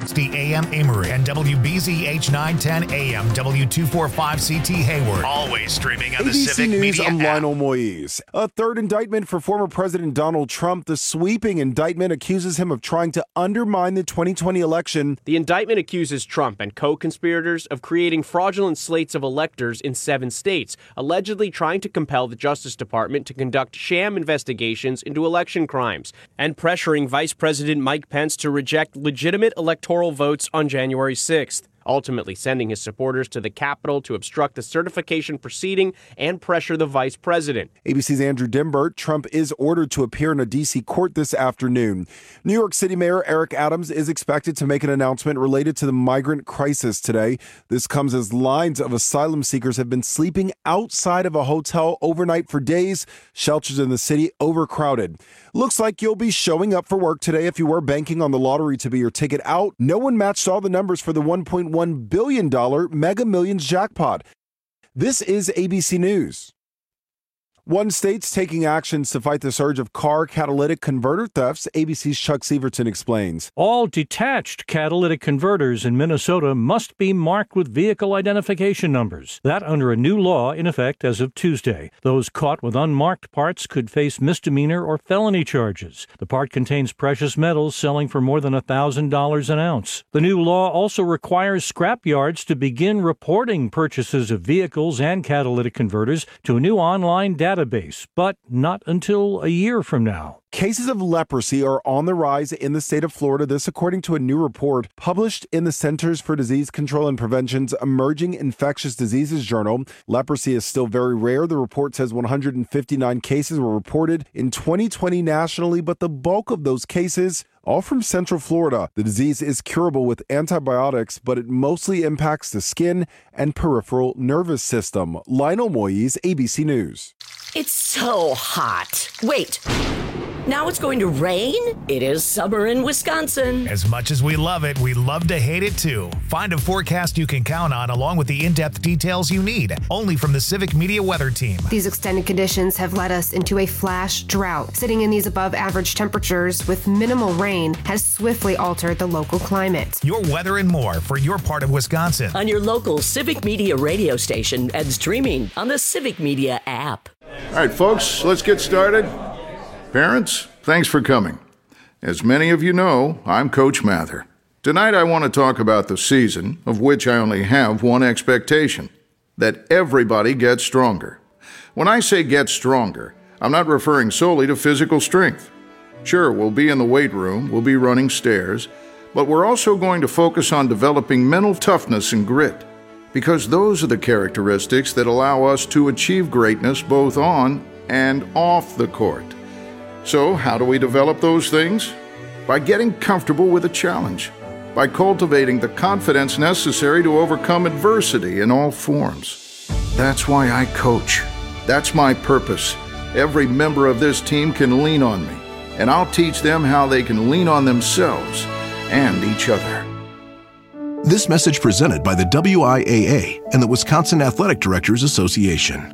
660 AM Amory and WBZH 910 AM W245CT Hayward. Always streaming on the ABC Civic News, Media I'm app. Lionel Moise. A third indictment for former President Donald Trump. The sweeping indictment accuses him of trying to undermine the 2020 election. The indictment accuses Trump and co-conspirators of creating fraudulent slates of electors in 7 states, allegedly trying to compel the Justice Department to conduct sham investigations into election crimes, and pressuring Vice President Mike Pence to reject legitimate electoral votes on January 6th. Ultimately sending his supporters to the Capitol to obstruct the certification proceeding and pressure the vice president. ABC's Andrew Dimbert. Trump is ordered to appear in a D.C. court this afternoon. New York City Mayor Eric Adams is expected to make an announcement related to the migrant crisis today. This comes as lines of asylum seekers have been sleeping outside of a hotel overnight for days. Shelters in the city overcrowded. Looks like you'll be showing up for work today if you were banking on the lottery to be your ticket out. No one matched all the numbers for the $1.1 billion Mega Millions jackpot. This is ABC News. One state's taking actions to fight the surge of car catalytic converter thefts. ABC's Chuck Severton explains. All detached catalytic converters in Minnesota must be marked with vehicle identification numbers. That under a new law in effect as of Tuesday. Those caught with unmarked parts could face misdemeanor or felony charges. The part contains precious metals selling for more than $1,000 an ounce. The new law also requires scrap yards to begin reporting purchases of vehicles and catalytic converters to a new online database, but not until a year from now. Cases of leprosy are on the rise in the state of Florida. This according to a new report published in the Centers for Disease Control and Prevention's Emerging Infectious Diseases Journal. Leprosy is still very rare. The report says 159 cases were reported in 2020 nationally, but the bulk of those cases all from Central Florida. The disease is curable with antibiotics, but it mostly impacts the skin and peripheral nervous system. Lionel Moise, ABC News. It's so hot. Wait. Now it's going to rain? It is summer in Wisconsin. As much as we love it, we love to hate it too. Find a forecast you can count on along with the in-depth details you need, only from the Civic Media Weather Team. These extended conditions have led us into a flash drought. Sitting in these above average temperatures with minimal rain has swiftly altered the local climate. Your weather and more for your part of Wisconsin. On your local Civic Media radio station and streaming on the Civic Media app. All right, folks, let's get started. Parents, thanks for coming. As many of you know, I'm Coach Mather. Tonight I want to talk about the season, of which I only have one expectation, that everybody gets stronger. When I say get stronger, I'm not referring solely to physical strength. Sure, we'll be in the weight room, we'll be running stairs, but we're also going to focus on developing mental toughness and grit, because those are the characteristics that allow us to achieve greatness both on and off the court. So, how do we develop those things? By getting comfortable with a challenge, by cultivating the confidence necessary to overcome adversity in all forms. That's why I coach. That's my purpose. Every member of this team can lean on me, and I'll teach them how they can lean on themselves and each other. This message presented by the WIAA and the Wisconsin Athletic Directors Association.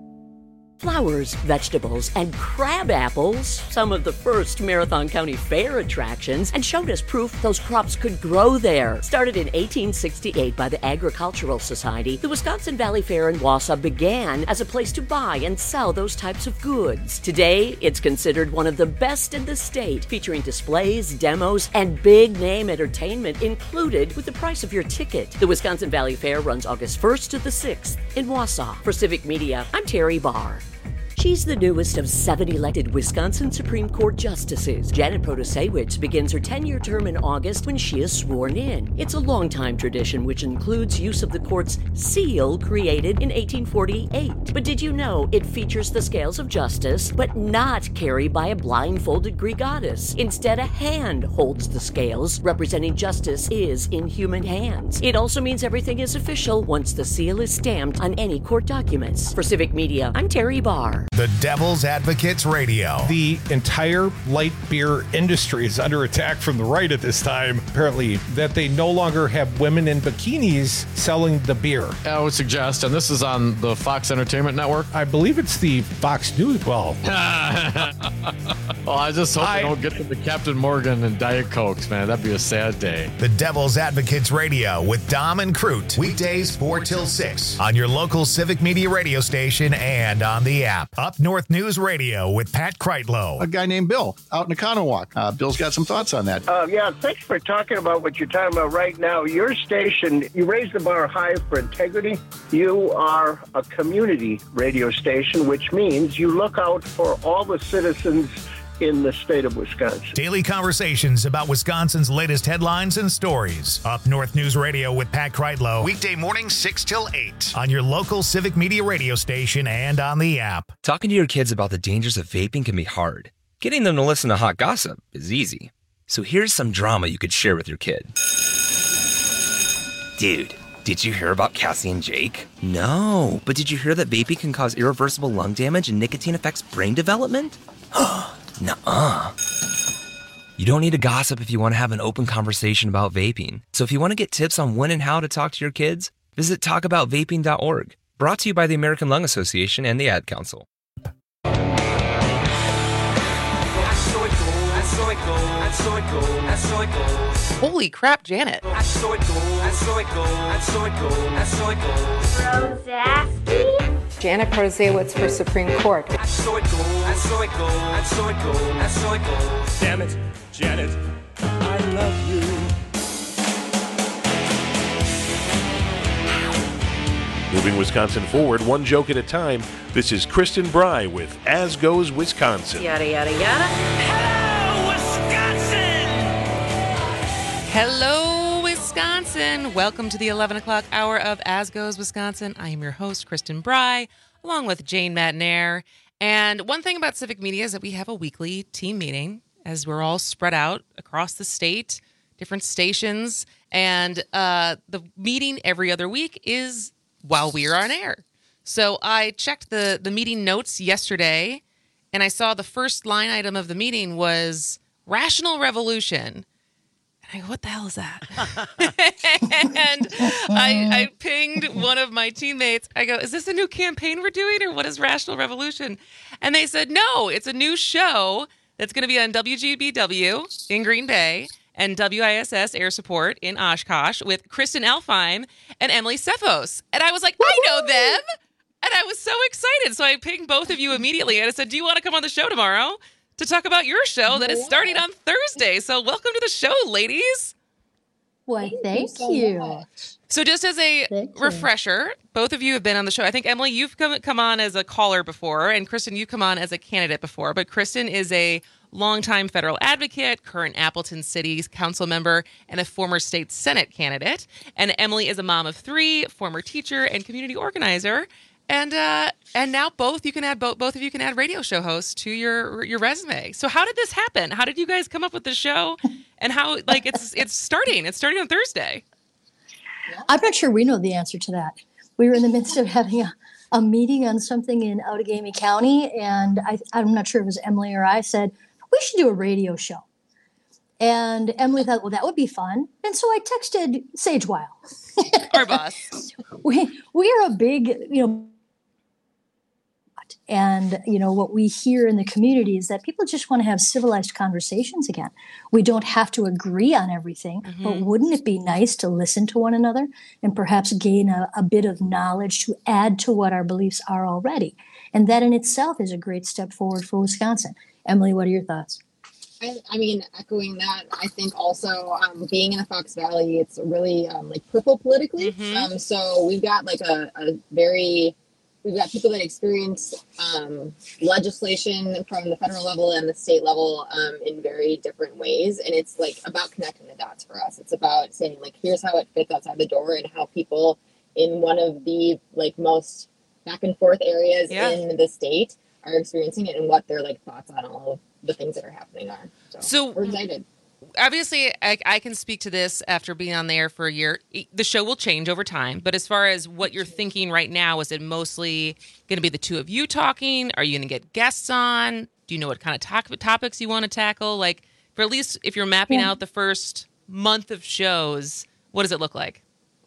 Flowers, vegetables, and crab apples, some of the first Marathon County Fair attractions, and showed us proof those crops could grow there. Started in 1868 by the Agricultural Society, the Wisconsin Valley Fair in Wausau began as a place to buy and sell those types of goods. Today, it's considered one of the best in the state, featuring displays, demos, and big-name entertainment included with the price of your ticket. The Wisconsin Valley Fair runs August 1st to the 6th in Wausau. For Civic Media, I'm Terry Barr. She's the newest of 7 elected Wisconsin Supreme Court justices. Janet Protasiewicz begins her 10-year term in August when she is sworn in. It's a long-time tradition which includes use of the court's seal created in 1848. But did you know it features the scales of justice, but not carried by a blindfolded Greek goddess? Instead, a hand holds the scales, representing justice is in human hands. It also means everything is official once the seal is stamped on any court documents. For Civic Media, I'm Terry Barr. The Devil's Advocates Radio. The entire light beer industry is under attack from the right at this time, apparently, that they no longer have women in bikinis selling the beer. I would suggest, and this is on the Fox Entertainment Network. I believe it's the Fox News. Well, I just hope they don't get to the Captain Morgan and Diet Cokes, man. That'd be a sad day. The Devil's Advocates Radio with Dom and Crute. Weekdays 4 till 6 on your local Civic Media radio station and on the app. Up North News Radio with Pat Kreitlow. A guy named Bill out in Economowoc. Bill's got some thoughts on that. Yeah, thanks for talking about what you're talking about right now. Your station, you raise the bar high for integrity. You are a community radio station, which means you look out for all the citizens in the state of Wisconsin. Daily conversations about Wisconsin's latest headlines and stories. Up North News Radio with Pat Kreitlow. Weekday mornings 6 till 8 on your local Civic Media radio station and on the app. Talking to your kids about the dangers of vaping can be hard. Getting them to listen to hot gossip is easy. So here's some drama you could share with your kid. Dude, did you hear about Cassie and Jake? No, but did you hear that vaping can cause irreversible lung damage and nicotine affects brain development? Nuh-uh. You don't need to gossip if you want to have an open conversation about vaping. So if you want to get tips on when and how to talk to your kids, visit talkaboutvaping.org. Brought to you by the American Lung Association and the Ad Council. Holy crap, Janet. Janet Prozewitz for Supreme Court. Damn it, Janet, I love you. Moving Wisconsin forward, one joke at a time. This is Kristen Bry with As Goes Wisconsin. Yada, yada, yada. Hello, Wisconsin! Hello, Wisconsin. Welcome to the 11 o'clock hour of As Goes Wisconsin. I am your host, Kristen Bry, along with Jane Matnair. And one thing about Civic Media is that we have a weekly team meeting as we're all spread out across the state, different stations. And the meeting every other week is while we are on air. So I checked the meeting notes yesterday, and I saw the first line item of the meeting was Rational Revolution. I go, what the hell is that? And I pinged one of my teammates. I go, is this a new campaign we're doing, or what is Rational Revolution? And they said, no, it's a new show that's going to be on WGBW in Green Bay and WISS Air Support in Oshkosh with Kristen Alfheim and Emily Cephos. And I was like, I know them. And I was so excited. So I pinged both of you immediately. And I said, do you want to come on the show tomorrow to talk about your show that is starting on Thursday? So welcome to the show, ladies. Why, thank you. So just as a refresher, both of you have been on the show. I think, Emily, you've come on as a caller before, and Kristen, you've come on as a candidate before. But Kristen is a longtime federal advocate, current Appleton City Council member, and a former state Senate candidate. And Emily is a mom of 3, former teacher and community organizer. And now both of you can add radio show hosts to your resume. So how did this happen? How did you guys come up with the show? And how it's starting? It's starting on Thursday. I'm not sure we know the answer to that. We were in the midst of having a meeting on something in Outagamie County, and I'm not sure if it was Emily or I said, we should do a radio show. And Emily thought, well, that would be fun. And so I texted Sage Weil. Our boss. We are a big, and, what we hear in the community is that people just want to have civilized conversations again. We don't have to agree on everything, but wouldn't it be nice to listen to one another and perhaps gain a bit of knowledge to add to what our beliefs are already? And that in itself is a great step forward for Wisconsin. Emily, what are your thoughts? I mean, echoing that, I think also being in the Fox Valley, it's really purple politically. So we've got we've got people that experience legislation from the federal level and the state level in very different ways. And it's about connecting the dots for us. It's about saying here's how it fits outside the door and how people in one of the most back and forth areas in the state are experiencing it and what their thoughts on all of the things that are happening are. So we're excited. obviously, I can speak to this after being on the air for a year. The show will change over time, but as far as what you're thinking right now, is it mostly going to be the two of you talking? Are you going to get guests on? Do you know what kind of topics you want to tackle? Like, for at least if you're mapping out the first month of shows, what does it look like?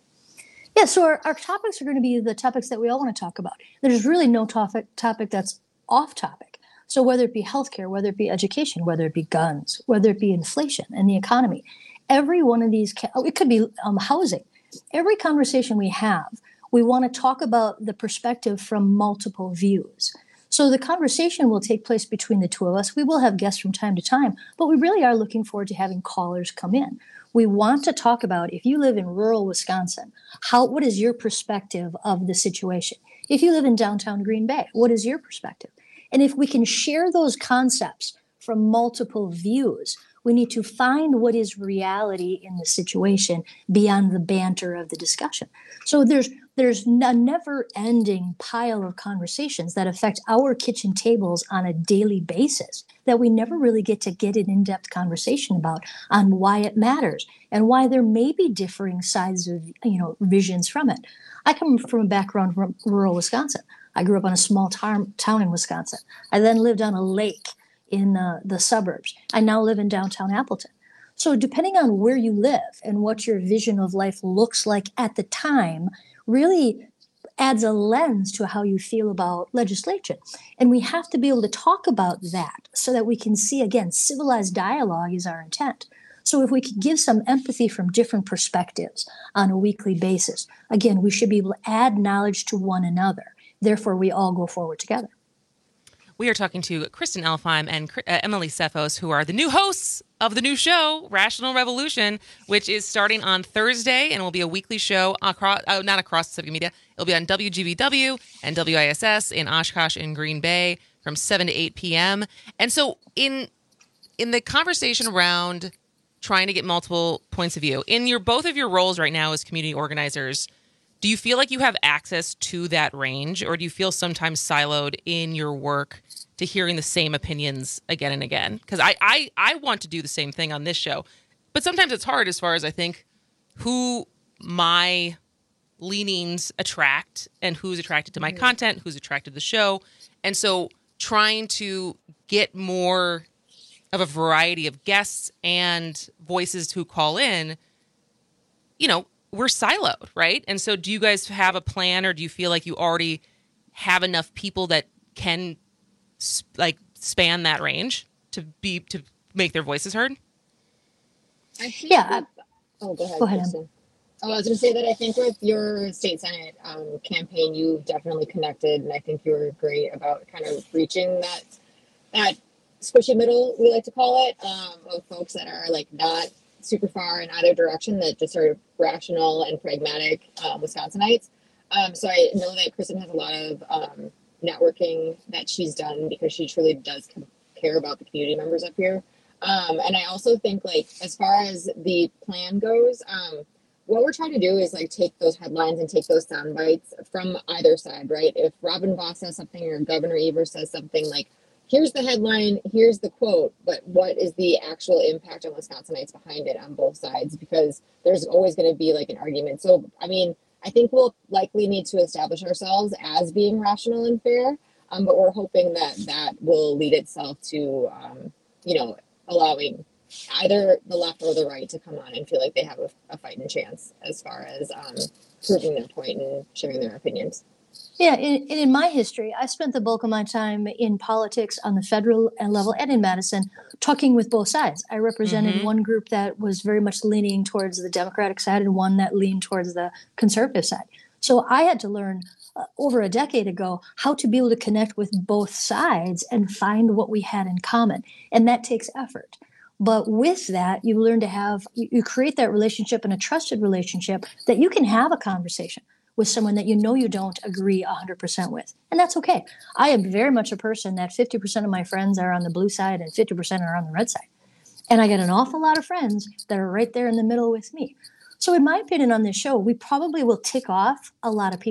Yeah, so our topics are going to be the topics that we all want to talk about. There's really no topic that's off topic. So whether it be healthcare, whether it be education, whether it be guns, whether it be inflation and the economy, every one of these, it could be housing. Every conversation we have, we want to talk about the perspective from multiple views. So the conversation will take place between the two of us. We will have guests from time to time, but we really are looking forward to having callers come in. We want to talk about, if you live in rural Wisconsin, what is your perspective of the situation? If you live in downtown Green Bay, what is your perspective? And if we can share those concepts from multiple views, we need to find what is reality in the situation beyond the banter of the discussion. So there's a never-ending pile of conversations that affect our kitchen tables on a daily basis that we never really get an in-depth conversation about on why it matters and why there may be differing sides of visions from it. I come from a background from rural Wisconsin. I grew up on a small town in Wisconsin. I then lived on a lake in the suburbs. I now live in downtown Appleton. So depending on where you live and what your vision of life looks like at the time really adds a lens to how you feel about legislation. And we have to be able to talk about that so that we can see, again, civilized dialogue is our intent. So if we can give some empathy from different perspectives on a weekly basis, again, we should be able to add knowledge to one another. Therefore, we all go forward together. We are talking to Kristen Elfheim and Emily Sefos, who are the new hosts of the new show, Rational Revolution, which is starting on Thursday and will be a weekly show not across Civic Media. It'll be on WGVW and WISS in Oshkosh and Green Bay from 7 to 8 p.m. And so in the conversation around trying to get multiple points of view, in both of your roles right now as community organizers, do you feel like you have access to that range, or do you feel sometimes siloed in your work to hearing the same opinions again and again? Because I want to do the same thing on this show, but sometimes it's hard as far as I think who my leanings attract and who's attracted to my content, who's attracted to the show. And so trying to get more of a variety of guests and voices who call in, we're siloed, right? And so do you guys have a plan, or do you feel like you already have enough people that can span that range to make their voices heard? I think go ahead. Go ahead. I was going to say that I think with your state senate campaign, you've definitely connected, and I think you were great about kind of reaching that squishy middle, we like to call it, of folks that are not super far in either direction, that just are rational and pragmatic Wisconsinites. So I know that Kristen has a lot of networking that she's done because she truly does care about the community members up here. And I also think as far as the plan goes, what we're trying to do is take those headlines and take those sound bites from either side, right? If Robin Vos says something or Governor Evers says something, here's the headline, here's the quote, but what is the actual impact on Wisconsinites behind it on both sides? Because there's always going to be an argument. So, I think we'll likely need to establish ourselves as being rational and fair, but we're hoping that will lead itself to, allowing either the left or the right to come on and feel like they have a fighting chance as far as proving their point and sharing their opinions. Yeah, in my history, I spent the bulk of my time in politics on the federal level and in Madison, talking with both sides. I represented one group that was very much leaning towards the Democratic side and one that leaned towards the conservative side. So I had to learn over a decade ago how to be able to connect with both sides and find what we had in common. And that takes effort. But with that, you learn to you create that relationship and a trusted relationship that you can have a conversation with someone that you don't agree 100% with. And that's okay. I am very much a person that 50% of my friends are on the blue side and 50% are on the red side. And I get an awful lot of friends that are right there in the middle with me. So in my opinion on this show, we probably will tick off a lot of people.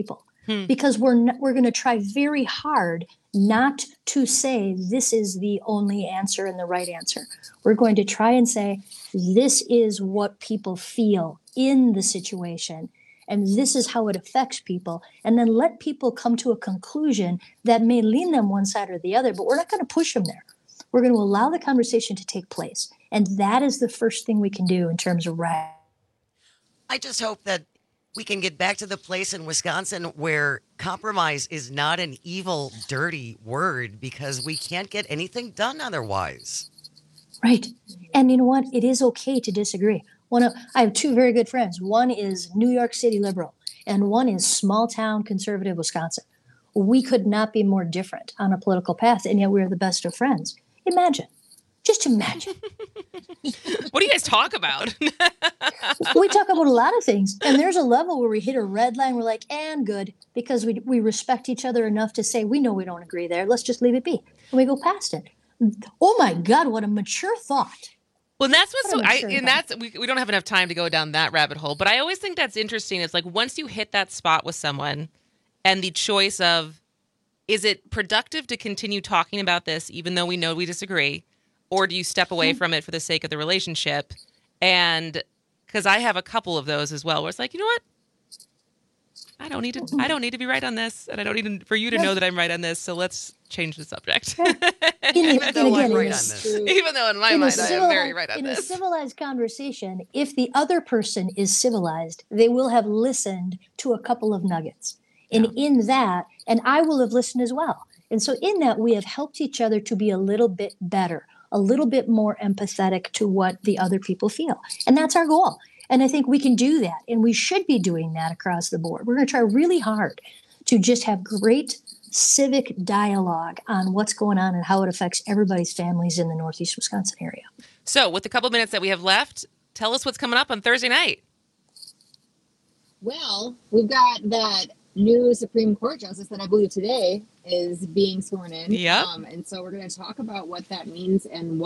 because we're going to try very hard not to say this is the only answer and the right answer. We're going to try and say this is what people feel in the situation, and this is how it affects people, and then let people come to a conclusion that may lean them one side or the other, but we're not going to push them there. We're going to allow the conversation to take place, and that is the first thing we can do in terms of right. I just hope that we can get back to the place in Wisconsin where compromise is not an evil, dirty word, because we can't get anything done otherwise. Right. And you know what? It is okay to disagree. I have two very good friends. One is New York City liberal, and one is small town conservative Wisconsin. We could not be more different on a political path, and yet we're the best of friends. Imagine. Just imagine. What do you guys talk about? We talk about a lot of things, and there's a level where we hit a red line. We're like, and good, because we respect each other enough to say, we know we don't agree there. Let's just leave it be. And we go past it. Oh my God, what a mature thought. Well, and that's we don't have enough time to go down that rabbit hole, but I always think that's interesting. It's like once you hit that spot with someone and the choice of, is it productive to continue talking about this even though we know we disagree? Or do you step away from it for the sake of the relationship? And because I have a couple of those as well, where it's like, you know what? I don't need to be right on this, and I don't need for you to know that I'm right on this. So let's change the subject. Even though I'm right on this. Even though in my mind I am very right on this. In a civilized conversation, if the other person is civilized, they will have listened to a couple of nuggets. And in that, and I will have listened as well. And so in that, we have helped each other to be a little bit better, a little bit more empathetic to what the other people feel. And that's our goal. And I think we can do that. And we should be doing that across the board. We're going to try really hard to just have great civic dialogue on what's going on and how it affects everybody's families in the Northeast Wisconsin area. So with the couple minutes that we have left, tell us what's coming up on Thursday night. Well, we've got that new Supreme Court justice that I believe today is being sworn in. Yep. And so we're going to talk about what that means and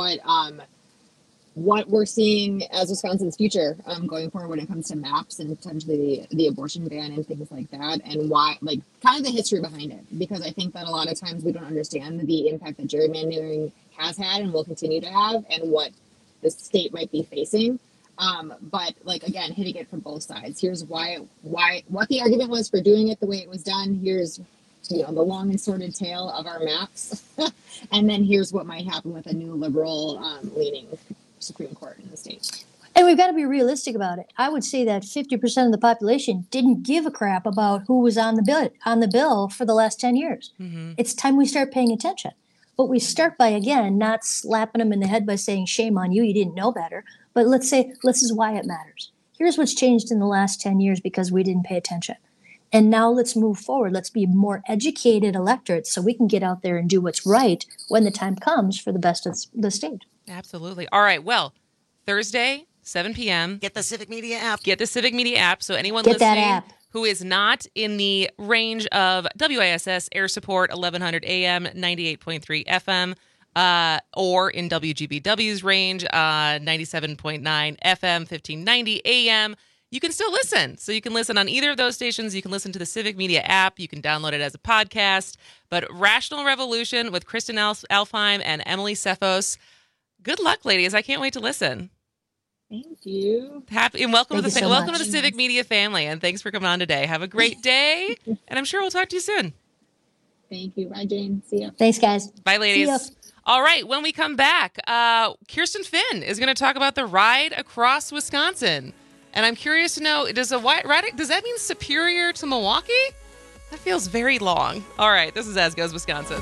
what we're seeing as Wisconsin's future going forward when it comes to maps and potentially the abortion ban and things like that, and why, like, kind of the history behind it. Because I think that a lot of times we don't understand the impact that gerrymandering has had and will continue to have, and what the state might be facing. But like, again, hitting it from both sides. Here's why what the argument was for doing it the way it was done. Here's, the long and sordid tale of our maps. And then here's what might happen with a new liberal leaning Supreme Court in the state. And we've got to be realistic about it. I would say that 50% of the population didn't give a crap about who was on the bill for the last 10 years. Mm-hmm. It's time we start paying attention. But we start by, again, not slapping them in the head by saying, shame on you, you didn't know better. But let's say, this is why it matters. Here's what's changed in the last 10 years because we didn't pay attention. And now let's move forward. Let's be more educated electorates so we can get out there and do what's right when the time comes for the best of the state. Absolutely. All right. Well, Thursday, 7 p.m. Get the Civic Media app. Get the Civic Media app. So anyone listening who is not in the range of WISS air support 1100 AM, 98.3 FM, or in WGBW's range, 97.9 FM, 1590 AM, you can still listen. So you can listen on either of those stations. You can listen to the Civic Media app. You can download it as a podcast. But Rational Revolution with Kristen Alfheim and Emily Cephos. Good luck, ladies. I can't wait to listen. Thank you. Happy and welcome to the Civic Media family. And thanks for coming on today. Have a great day. And I'm sure we'll talk to you soon. Thank you. Bye, Jane. See ya. Thanks, guys. Bye, ladies. All right. When we come back, Kirsten Finn is going to talk about the ride across Wisconsin. And I'm curious to know, does that mean Superior to Milwaukee? That feels very long. All right. This is As Goes Wisconsin.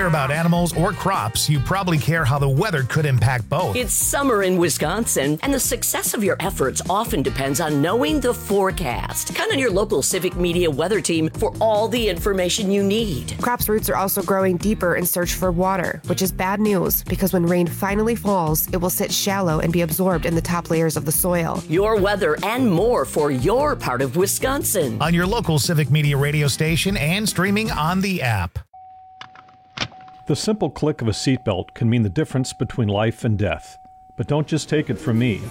care about animals or crops, you probably care how the weather could impact both. It's summer in Wisconsin, and the success of your efforts often depends on knowing the forecast. Count on your local Civic Media weather team for all the information you need. Crops' roots are also growing deeper in search for water, which is bad news because when rain finally falls, it will sit shallow and be absorbed in the top layers of the soil. Your weather and more for your part of Wisconsin. On your local Civic Media radio station and streaming on the app. The simple click of a seatbelt can mean the difference between life and death. But don't just take it from me.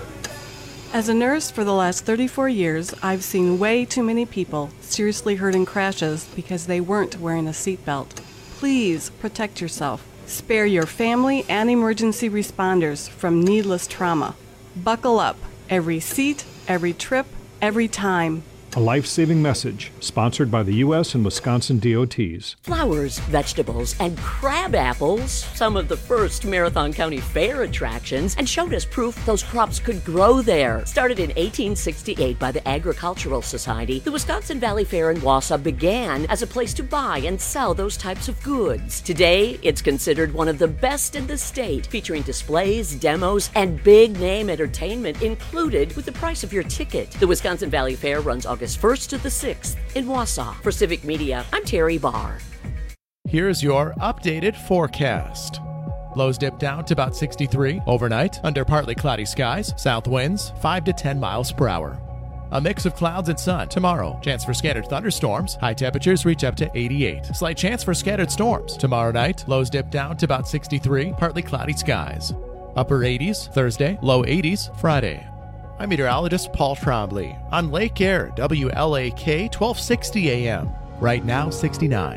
As a nurse for the last 34 years, I've seen way too many people seriously hurt in crashes because they weren't wearing a seatbelt. Please protect yourself. Spare your family and emergency responders from needless trauma. Buckle up. Every seat, every trip, every time. A life-saving message sponsored by the U.S. and Wisconsin DOTs. Flowers, vegetables, and crab apples, some of the first Marathon County Fair attractions, and showed us proof those crops could grow there. Started in 1868 by the Agricultural Society, the Wisconsin Valley Fair in Wausau began as a place to buy and sell those types of goods. Today, it's considered one of the best in the state, featuring displays, demos, and big-name entertainment included with the price of your ticket. The Wisconsin Valley Fair runs August 1st to the 6th in Wausau. For Civic Media, I'm Terry Barr. Here's your updated forecast. Lows dip down to about 63 overnight under partly cloudy skies, south winds 5 to 10 miles per hour. A mix of clouds and sun tomorrow. Chance for scattered thunderstorms. High temperatures reach up to 88. Slight chance for scattered storms. Tomorrow night, lows dip down to about 63, partly cloudy skies. Upper 80s Thursday, low 80s Friday. I'm meteorologist Paul Trombley on Lake Air, WLAK 1260 AM. Right now, 69.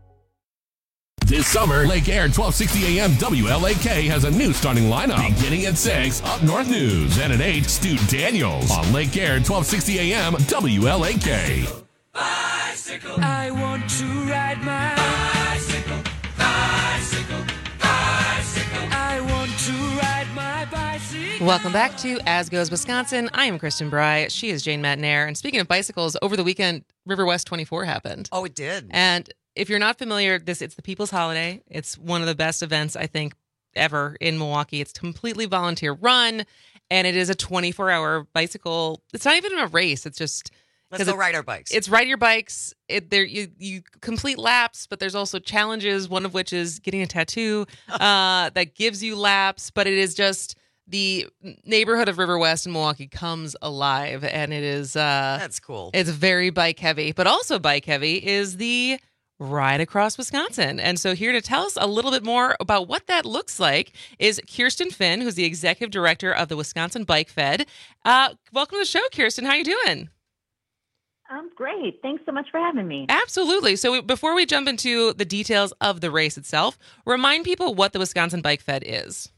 This summer, Lake Air 1260 AM WLAK has a new starting lineup. Beginning at 6, Up North News, and at 8, Stu Daniels on Lake Air 1260 AM WLAK. Bicycle. I want to ride my bicycle. Bicycle. Bicycle. I want to ride my bicycle. Welcome back to As Goes Wisconsin. I am Kristen Bry. She is Jane Matnair. And speaking of bicycles, over the weekend, River West 24 happened. Oh, it did. And if you're not familiar, it's the People's Holiday. It's one of the best events, I think, ever in Milwaukee. It's completely volunteer run, and it is a 24-hour bicycle. It's not even a race. It's just... Let's go ride our bikes. It's ride your bikes. You complete laps, but there's also challenges, one of which is getting a tattoo that gives you laps, but it is just... The neighborhood of River West in Milwaukee comes alive, and it is... That's cool. It's very bike-heavy, but also bike-heavy is the Ride Across Wisconsin. And so here to tell us a little bit more about what that looks like is Kirsten Finn, who's the executive director of the Wisconsin Bike Fed. Welcome to the show, Kirsten. How you doing? I'm great. Thanks so much for having me. Absolutely. So before we jump into the details of the race itself, remind people what the Wisconsin Bike Fed is.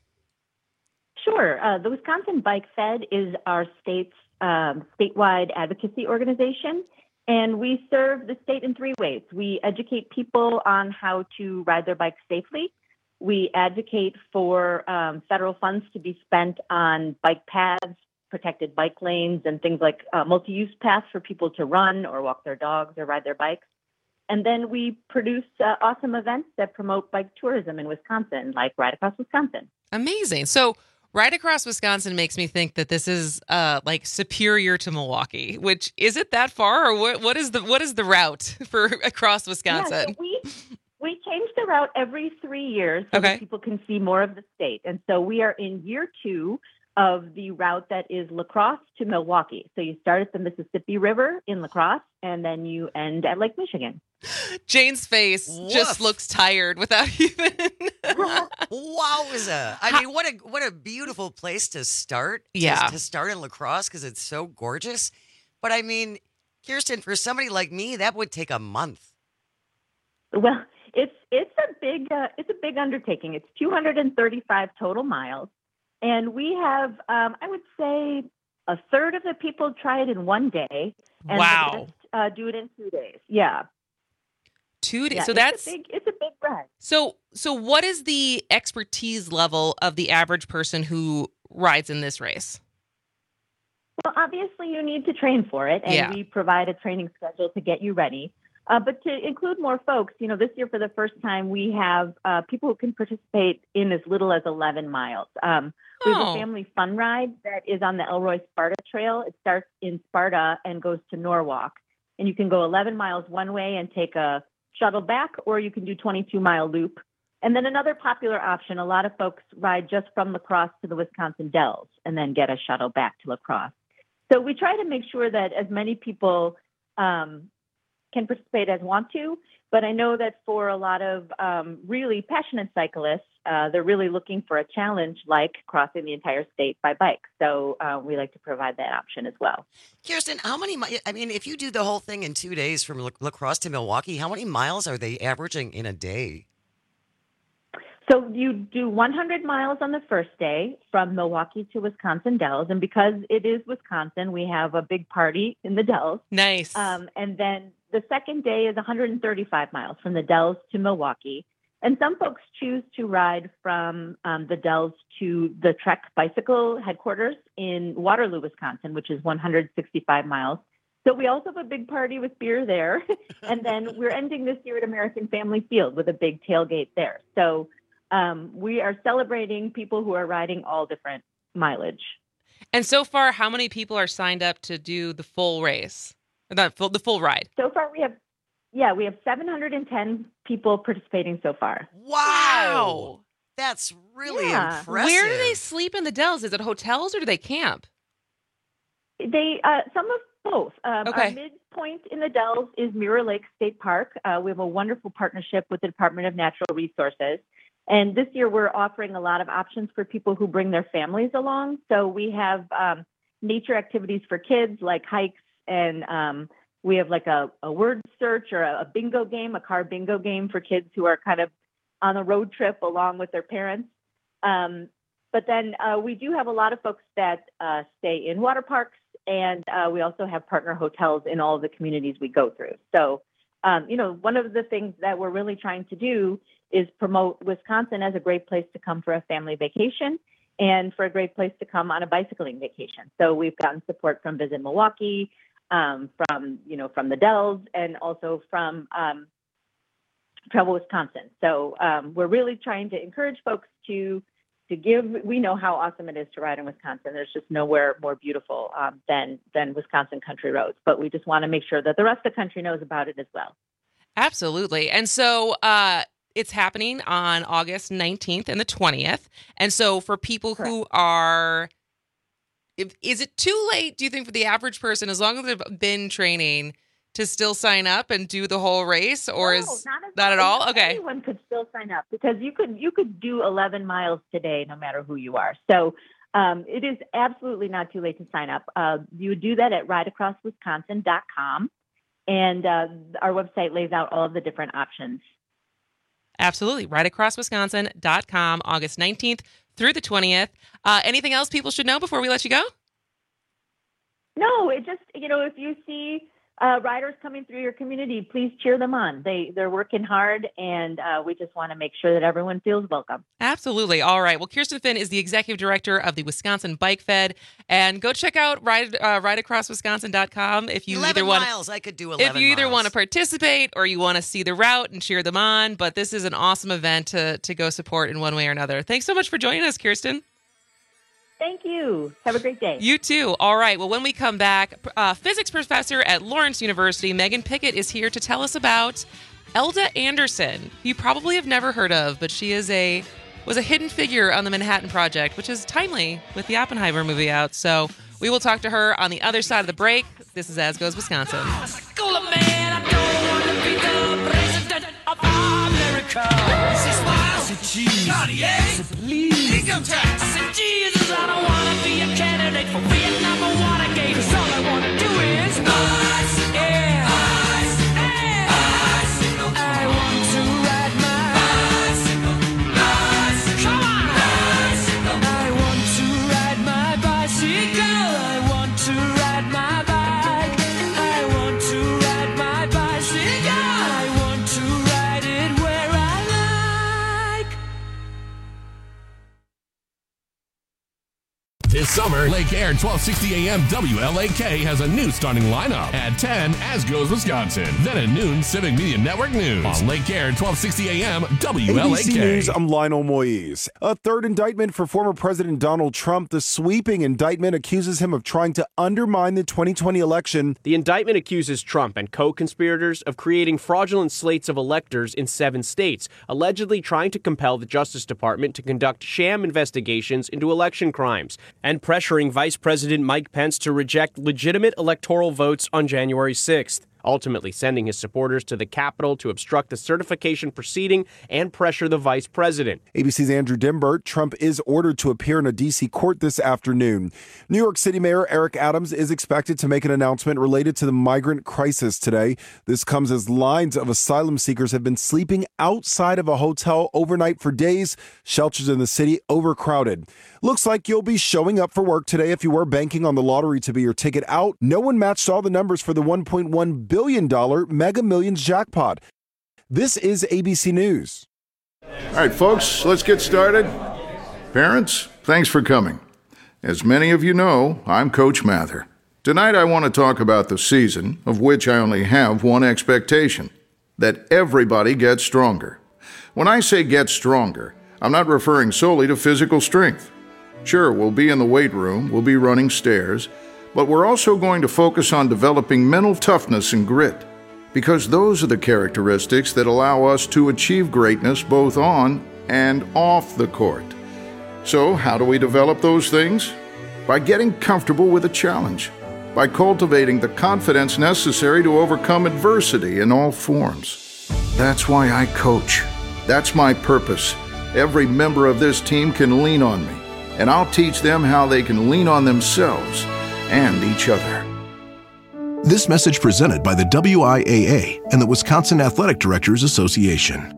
Sure. The Wisconsin Bike Fed is our state's statewide advocacy organization, and we serve the state in three ways. We educate people on how to ride their bikes safely. We advocate for federal funds to be spent on bike paths, protected bike lanes, and things like multi-use paths for people to run or walk their dogs or ride their bikes. And then we produce awesome events that promote bike tourism in Wisconsin, like Ride Across Wisconsin. Amazing. So Ride Across Wisconsin makes me think that this is like superior to Milwaukee, which is it that far, or what is the route for across Wisconsin? Yeah, so we change the route every 3 years so that people can see more of the state. And so we are in year 2 of the route that is La Crosse to Milwaukee. So you start at the Mississippi River in La Crosse, and then you end at Lake Michigan. Jane's face just looks tired without even... Wowza. I mean, what a beautiful place to start. To start in La Crosse, because it's so gorgeous. But I mean, Kirsten, for somebody like me, that would take a month. Well, it's a big undertaking. It's 235 total miles. And we have, I would say, a third of the people try it in 1 day. And the rest do it in 2 days. Yeah. 2 days. Yeah, so it's a big ride. So what is the expertise level of the average person who rides in this race? Well, obviously you need to train for it, and we provide a training schedule to get you ready. But to include more folks, this year for the first time, we have people who can participate in as little as 11 miles. We have a family fun ride that is on the Elroy Sparta Trail. It starts in Sparta and goes to Norwalk. And you can go 11 miles one way and take a shuttle back, or you can do 22-mile loop. And then another popular option, a lot of folks ride just from La Crosse to the Wisconsin Dells and then get a shuttle back to La Crosse. So we try to make sure that as many people can participate as want to, but I know that for a lot of really passionate cyclists, they're really looking for a challenge like crossing the entire state by bike. So we like to provide that option as well. Kirsten, if you do the whole thing in 2 days from La Crosse to Milwaukee, how many miles are they averaging in a day? So you do 100 miles on the first day from Milwaukee to Wisconsin Dells. And because it is Wisconsin, we have a big party in the Dells. Nice. And then the second day is 135 miles from the Dells to Milwaukee. And some folks choose to ride from the Dells to the Trek Bicycle headquarters in Waterloo, Wisconsin, which is 165 miles. So we also have a big party with beer there. And then we're ending this year at American Family Field with a big tailgate there. So we are celebrating people who are riding all different mileage. And so far, how many people are signed up to do the full race? The full ride? So far, we have 710 people participating so far. Wow. That's really impressive. Where do they sleep in the Dells? Is it hotels or do they camp? They some of both. Our midpoint in the Dells is Mirror Lake State Park. We have a wonderful partnership with the Department of Natural Resources. And this year, we're offering a lot of options for people who bring their families along. So we have nature activities for kids like hikes, and we have like a word search or a bingo game, a car bingo game for kids who are kind of on a road trip along with their parents. But then we do have a lot of folks that stay in water parks, and we also have partner hotels in all of the communities we go through. So, one of the things that we're really trying to do is promote Wisconsin as a great place to come for a family vacation and for a great place to come on a bicycling vacation. So we've gotten support from Visit Milwaukee, from the Dells, and also from Travel Wisconsin. So we're really trying to encourage folks to give. We know how awesome it is to ride in Wisconsin. There's just nowhere more beautiful than Wisconsin country roads. But we just want to make sure that the rest of the country knows about it as well. Absolutely. And so it's happening on August 19th and the 20th. And so for people who are, is it too late, do you think, for the average person, as long as they've been training, to still sign up and do the whole race? Or is not at all? Okay. Anyone could still sign up because you could do 11 miles today, no matter who you are. So it is absolutely not too late to sign up. You would do that at rideacrosswisconsin.com. And our website lays out all of the different options. Absolutely. Rideacrosswisconsin.com, August 19th through the 20th. Anything else people should know before we let you go? No, it just, if you see riders coming through your community, please cheer them on. They're working hard, and we just want to make sure that everyone feels welcome. Absolutely. All right. Well, Kirsten Finn is the executive director of the Wisconsin Bike Fed, and go check out rideacrosswisconsin.com if you 11 either want miles. I could do 11 if you either miles. want to participate or you want to see the route and cheer them on. But this is an awesome event to go support in one way or another. Thanks so much for joining us, Kirsten. Thank you. Have a great day. You too. All right. Well, when we come back, physics professor at Lawrence University, Megan Pickett, is here to tell us about Elda Anderson, who you probably have never heard of, but she was a hidden figure on the Manhattan Project, which is timely with the Oppenheimer movie out. So we will talk to her on the other side of the break. This is As Goes Wisconsin. Income tax. I said, Jesus, I don't want to be a candidate for Vietnam or Watergate. Cause all I want to do is bicycle, bicycle, bicycle. I want to ride my bicycle, bicycle. Come on, bicycle. I want to ride my bicycle. I want to ride my bike. I want to ride my bicycle. I want to ride it where I like. This summer, Lake Air Air 1260 AM WLAK has a new starting lineup. At 10, As Goes Wisconsin. Then at noon, Civic Media Network News. On Lake Air 1260 AM WLAK. ABC News, I'm Lionel Moise. A third indictment for former President Donald Trump. The sweeping indictment accuses him of trying to undermine the 2020 election. The indictment accuses Trump and co-conspirators of creating fraudulent slates of electors in 7 states, allegedly trying to compel the Justice Department to conduct sham investigations into election crimes, and pressuring Vice President Mike Pence to reject legitimate electoral votes on January 6th. Ultimately sending his supporters to the Capitol to obstruct the certification proceeding and pressure the vice president. ABC's Andrew Dimbert. Trump is ordered to appear in a D.C. court this afternoon. New York City Mayor Eric Adams is expected to make an announcement related to the migrant crisis today. This comes as lines of asylum seekers have been sleeping outside of a hotel overnight for days. Shelters in the city overcrowded. Looks like you'll be showing up for work today if you were banking on the lottery to be your ticket out. No one matched all the numbers for the $1.1 billion Mega Millions jackpot. This is ABC News. All right, folks, let's get started. Parents, thanks for coming. As many of you know, I'm Coach Mather. Tonight I want to talk about the season, of which I only have one expectation, that everybody gets stronger. When I say get stronger, I'm not referring solely to physical strength. Sure, we'll be in the weight room, we'll be running stairs, but we're also going to focus on developing mental toughness and grit, because those are the characteristics that allow us to achieve greatness both on and off the court. So, how do we develop those things? By getting comfortable with a challenge, by cultivating the confidence necessary to overcome adversity in all forms. That's why I coach. That's my purpose. Every member of this team can lean on me, and I'll teach them how they can lean on themselves and each other. This message presented by the WIAA and the Wisconsin Athletic Directors Association.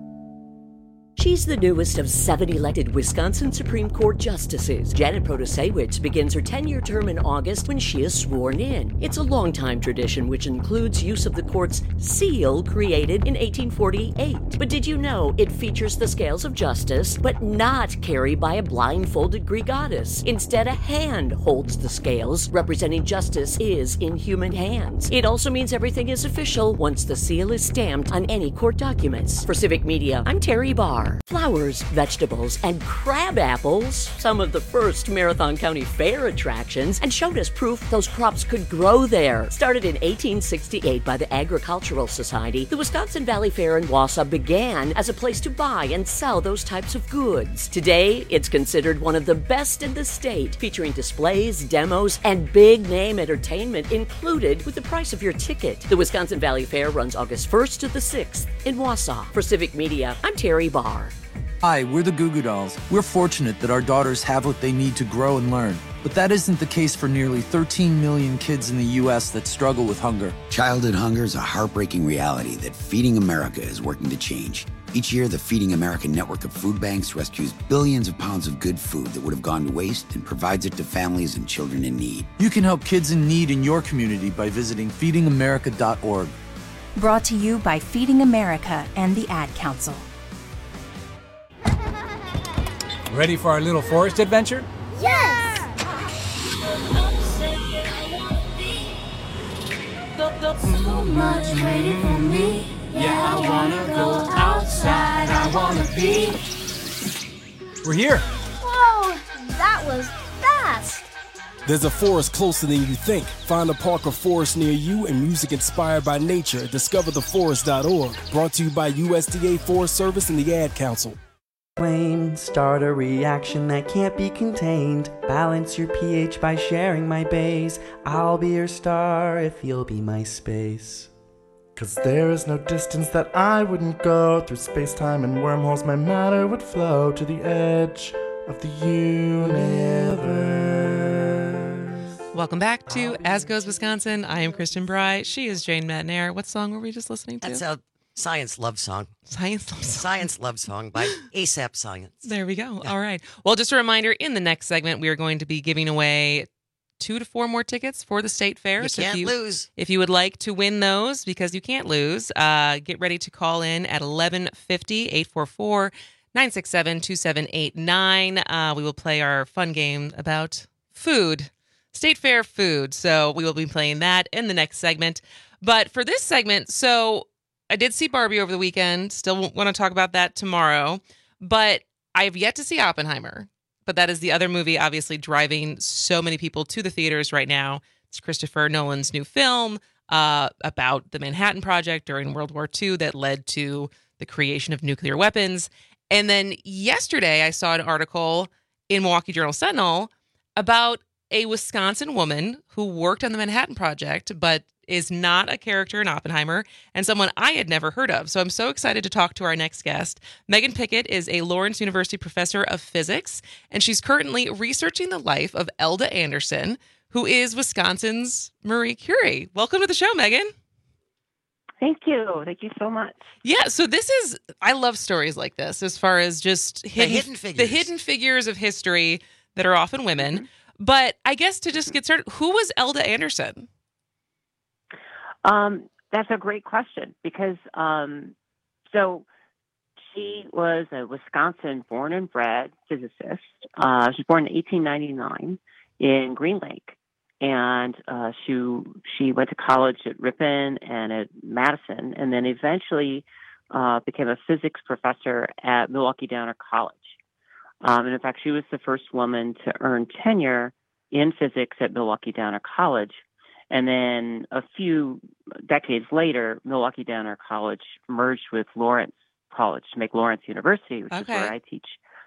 She's the newest of 7 elected Wisconsin Supreme Court justices. Janet Protasiewicz begins her 10-year term in August when she is sworn in. It's a long-time tradition which includes use of the court's seal created in 1848. But did you know it features the scales of justice, but not carried by a blindfolded Greek goddess? Instead, a hand holds the scales, representing justice is in human hands. It also means everything is official once the seal is stamped on any court documents. For Civic Media, I'm Terry Barr. Flowers, vegetables, and crab apples, some of the first Marathon County Fair attractions, and showed us proof those crops could grow there. Started in 1868 by the Agricultural Society, the Wisconsin Valley Fair in Wausau began as a place to buy and sell those types of goods. Today, it's considered one of the best in the state, featuring displays, demos, and big-name entertainment included with the price of your ticket. The Wisconsin Valley Fair runs August 1st to the 6th in Wausau. For Civic Media, I'm Terry Barr. Hi, we're the Goo Goo Dolls. We're fortunate that our daughters have what they need to grow and learn. But that isn't the case for nearly 13 million kids in the U.S. that struggle with hunger. Childhood hunger is a heartbreaking reality that Feeding America is working to change. Each year, the Feeding America network of food banks rescues billions of pounds of good food that would have gone to waste and provides it to families and children in need. You can help kids in need in your community by visiting feedingamerica.org. Brought to you by Feeding America and the Ad Council. Ready for our little forest adventure? Yes! So much waiting for me. Yeah, I wanna go outside. I wanna be. We're here. Whoa, that was fast. There's a forest closer than you think. Find a park or forest near you and music inspired by nature. DiscoverTheForest.org. Brought to you by USDA Forest Service and the Ad Council. Flame, start a reaction that can't be contained. Balance your pH by sharing my base. I'll be your star if you'll be my space. 'Cause there is no distance that I wouldn't go. Through space-time and wormholes my matter would flow to the edge of the universe. Welcome back to As Goes Wisconsin. I am Kristen Bry. She is Jane Matnair. What song were we just listening to? That's a Science Love Song. Science Love Song by ASAP Science. There we go. All right. Well, just a reminder, in the next segment, we are going to be giving away 2 to 4 more tickets for the State Fair. You can't lose. If you would like to win those, because you can't lose, get ready to call in at 1150 844 967 2789. We will play our fun game about food. State Fair food. So we will be playing that in the next segment. But for this segment, so I did see Barbie over the weekend. Still want to talk about that tomorrow. But I have yet to see Oppenheimer. But that is the other movie, obviously, driving so many people to the theaters right now. It's Christopher Nolan's new film about the Manhattan Project during World War II that led to the creation of nuclear weapons. And then yesterday, I saw an article in Milwaukee Journal-Sentinel about a Wisconsin woman who worked on the Manhattan Project, but is not a character in Oppenheimer, and someone I had never heard of. So I'm so excited to talk to our next guest. Megan Pickett is a Lawrence University professor of physics, and she's currently researching the life of Elda Anderson, who is Wisconsin's Marie Curie. Welcome to the show, Megan. Thank you. Thank you so much. Yeah, so I love stories like this as far as just hidden figures of history that are often women. Mm-hmm. But I guess to just get started, who was Elda Anderson? That's a great question because so she was a Wisconsin born and bred physicist. She was born in 1899 in Green Lake. And she went to college at Ripon and at Madison, and then eventually became a physics professor at Milwaukee Downer College. And in fact, she was the first woman to earn tenure in physics at Milwaukee Downer College. And then a few decades later, Milwaukee Downer College merged with Lawrence College to make Lawrence University, which is where I teach.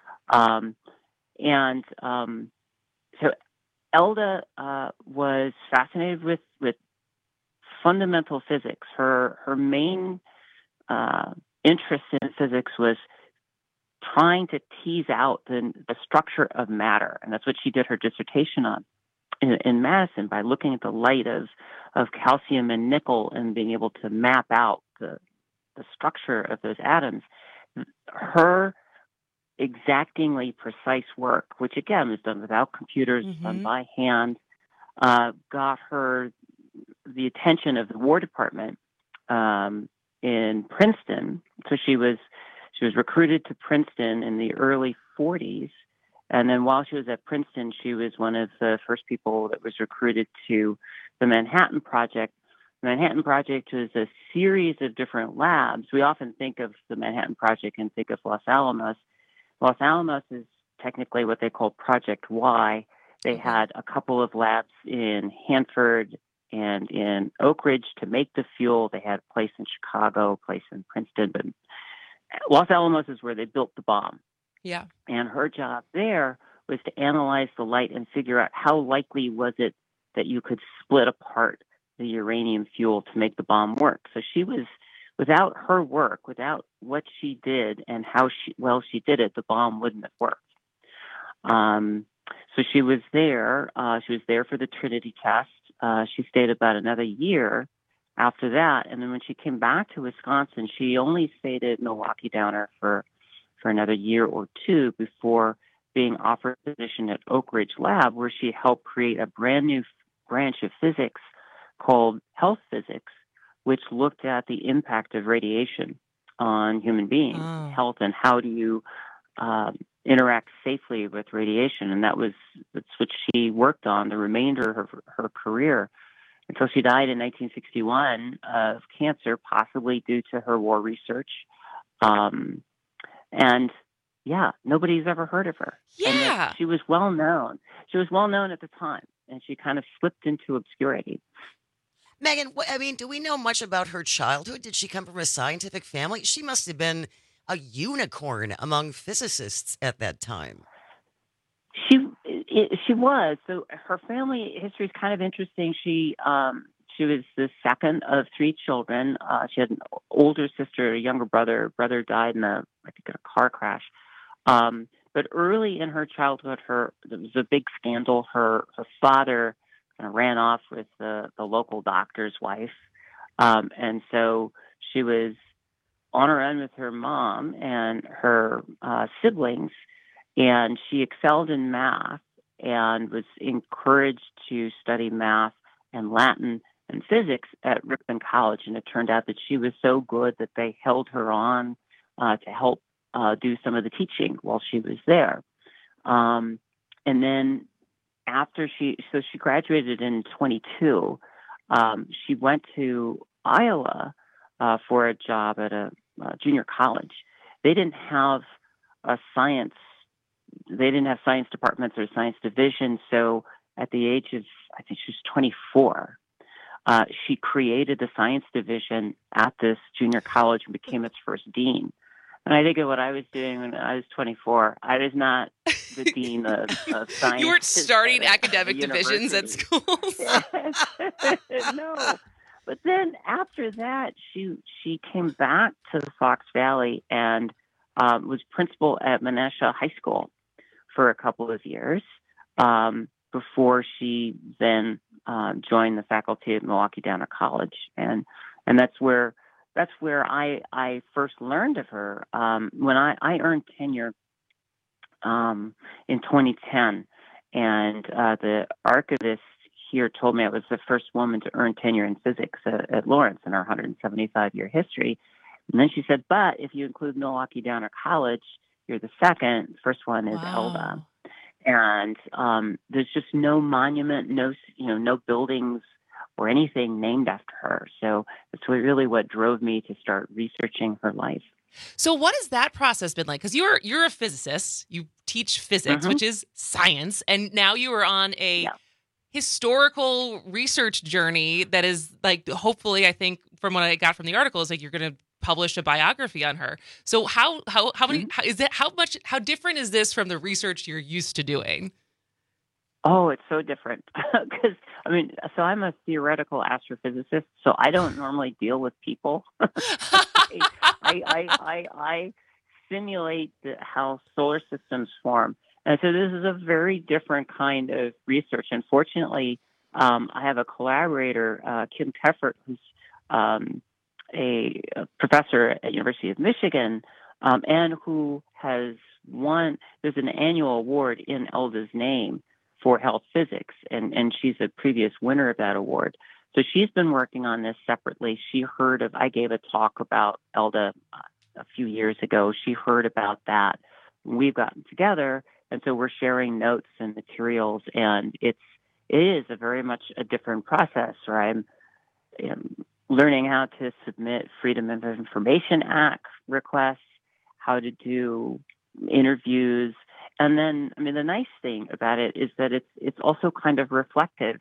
So Elda was fascinated with fundamental physics. Her main interest in physics was trying to tease out the structure of matter, and that's what she did her dissertation on in Madison, by looking at the light of calcium and nickel and being able to map out the structure of those atoms. Her exactingly precise work, which again was done without computers, done by hand, got her the attention of the War Department in Princeton. So she was recruited to Princeton in the early 40s, and then while she was at Princeton, she was one of the first people that was recruited to the Manhattan Project. The Manhattan Project was a series of different labs. We often think of the Manhattan Project and think of Los Alamos. Los Alamos is technically what they call Project Y. They had a couple of labs in Hanford and in Oak Ridge to make the fuel. They had a place in Chicago, a place in Princeton, but Los Alamos is where they built the bomb. Yeah. And her job there was to analyze the light and figure out how likely was it that you could split apart the uranium fuel to make the bomb work. So she was, without her work, without what she did and how well she did it, the bomb wouldn't have worked. So she was there. She was there for the Trinity test. She stayed about another year after that. And then when she came back to Wisconsin, she only stayed at Milwaukee Downer for another year or two before being offered a position at Oak Ridge Lab, where she helped create a brand new branch of physics called health physics, which looked at the impact of radiation on human beings' health and how do you interact safely with radiation. And that's what she worked on the remainder of her career until she died in 1961 of cancer, possibly due to her war research. And yeah, nobody's ever heard of her. Yeah. And she was well known. She was well known at the time, and she kind of slipped into obscurity. Megan, do we know much about her childhood? Did she come from a scientific family? She must have been a unicorn among physicists at that time. She was. So her family history is kind of interesting. She was the second of three children. She had an older sister, a younger brother. Brother died in a car crash. But early in her childhood, there was a big scandal. Her father kind of ran off with the local doctor's wife. And so she was on her own with her mom and her siblings, and she excelled in math and was encouraged to study math and Latin and physics at Ripon College. And it turned out that she was so good that they held her on to help do some of the teaching while she was there. And then after she graduated in 22, she went to Iowa for a job at a junior college. They didn't have science departments or science divisions. So at the age of, I think she was 24, she created the science division at this junior college and became its first dean. And I think of what I was doing when I was 24. I was not the dean of science. You weren't starting academic divisions at schools. No. But then after that, she came back to the Fox Valley and was principal at Menasha High School for a couple of years before she then joined the faculty at Milwaukee Downer College. And that's where I first learned of her. When I earned tenure in 2010, and the archivist here told me I was the first woman to earn tenure in physics at Lawrence in our 175-year history. And then she said, but if you include Milwaukee Downer College, you're the second. First one is Elda. And there's just no monument, no buildings or anything named after her. So that's really what drove me to start researching her life. So what has that process been like? Because you're a physicist, you teach physics, which is science, and now you are on a historical research journey that is like, hopefully, I think from what I got from the article, is like you're going to publish a biography on her. So how different is this from the research you're used to doing? Oh, it's so different because so I'm a theoretical astrophysicist, so I don't normally deal with people. I simulate how solar systems form, and so this is a very different kind of research. And fortunately, I have a collaborator, Kim Teffert, who's a professor at University of Michigan, and who has won. There's an annual award in Elda's name for health physics, and she's a previous winner of that award. So she's been working on this separately. I gave a talk about Elda a few years ago. She heard about that. We've gotten together, and so we're sharing notes and materials, and it is a very much a different process, where I'm learning how to submit Freedom of Information Act requests, how to do interviews. And then, the nice thing about it is that it's also kind of reflective.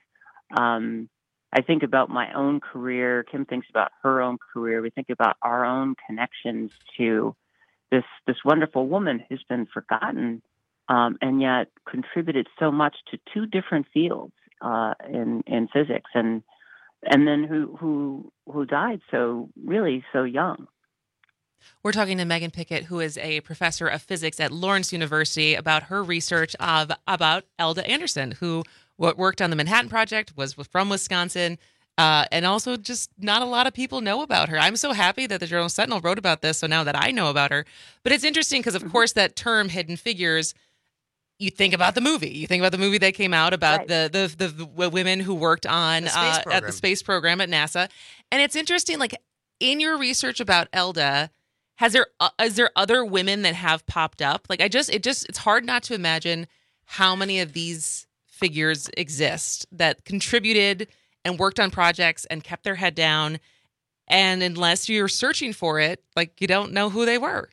I think about my own career. Kim thinks about her own career. We think about our own connections to this wonderful woman who's been forgotten, and yet contributed so much to two different fields in physics, and then who died so young. We're talking to Megan Pickett, who is a professor of physics at Lawrence University, about her research about Elda Anderson, who worked on the Manhattan Project, was from Wisconsin, and also just not a lot of people know about her. I'm so happy that the Journal Sentinel wrote about this, so now that I know about her. But it's interesting because, of course, that term Hidden Figures, you think about the movie. You think about the movie that came out about the women who worked on at the space program at NASA. And it's interesting, like, in your research about Elda, is there other women that have popped up? Like, it's hard not to imagine how many of these figures exist that contributed and worked on projects and kept their head down. And unless you're searching for it, like, you don't know who they were.